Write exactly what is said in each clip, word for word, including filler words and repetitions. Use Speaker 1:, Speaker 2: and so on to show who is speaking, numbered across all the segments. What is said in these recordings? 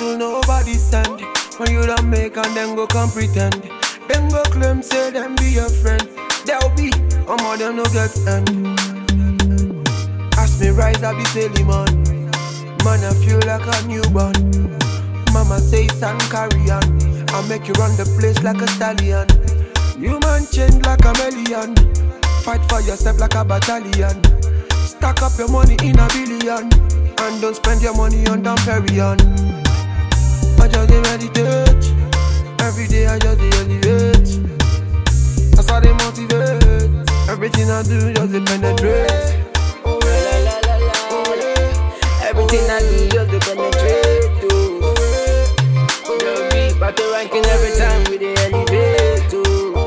Speaker 1: hustle nobody send. When you don't make and then go come pretend. Then go claim say them be your friend. They'll be, all more them no get end. Ask me rise I be silly man. Man I feel like a newborn. Mama say son carry on. I make you run the place like a stallion. You man change like a million. Fight for yourself like a battalion. Stack up your money in a billion. And don't spend your money on Dom Perignon. I just dey meditate. Every day I just dey elevate. That's how they motivate. Everything I do just dey penetrate.
Speaker 2: Oh, la, la, la, la, oh, yeah. Everything I do just dey penetrate. Oh, oh, the beat battle ranking every time we dey elevate. Oh,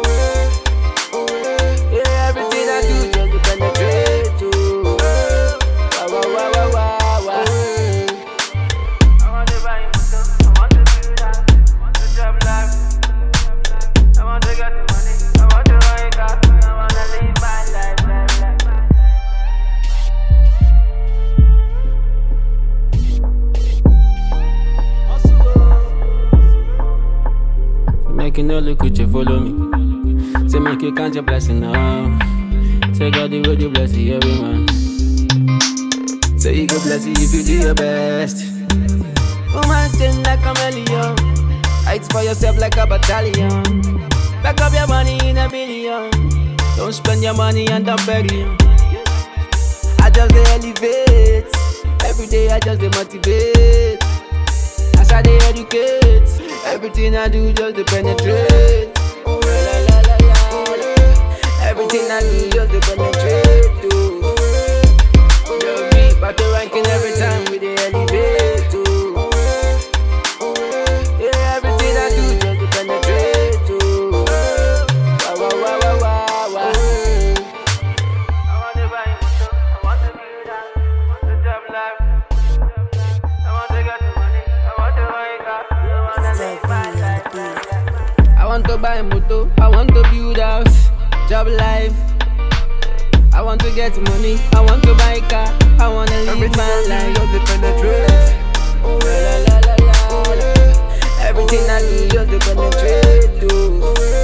Speaker 2: yeah, everything I do just dey penetrate. Oh, wow, wow, wow, wow, wow. I want to buy a motor, I want to build that, I want to job life, I want to get the money, I want to buy a car, I want to live my life, life, life. Make you no look with you, follow me. Say make you count your blessing now. Say God the way you bless you, every man. Say you go bless you if you do your best. Woman change like a million. Fight for yourself like a battalion. Back up your money in a billion. Don't spend your money on the period. I just dey elevate. Every day I just dey motivate. As I dey educate, everything I do just dey penetrate. Oh, la, la, la, la, oh, yeah. Everything I do just dey penetrate. Oh, the beat battle ranking every time we dey elevate. Oh, yeah, everything I do just dey penetrate. Oh, wow, wow, wow, wow, wow, wow. I want to buy a motor, I want to build that, I want to job life, I want to get the money, I want to buy a car, I want to live my life. I want to buy a motor, I want to build house, job life. I want to get money, I want to buy a car, I want to live
Speaker 1: Everything
Speaker 2: my
Speaker 1: I
Speaker 2: life.
Speaker 1: do just dey penetrate.
Speaker 2: Oh, la, la, la, la, oh, yeah. Everything I do just dey penetrate. Oh,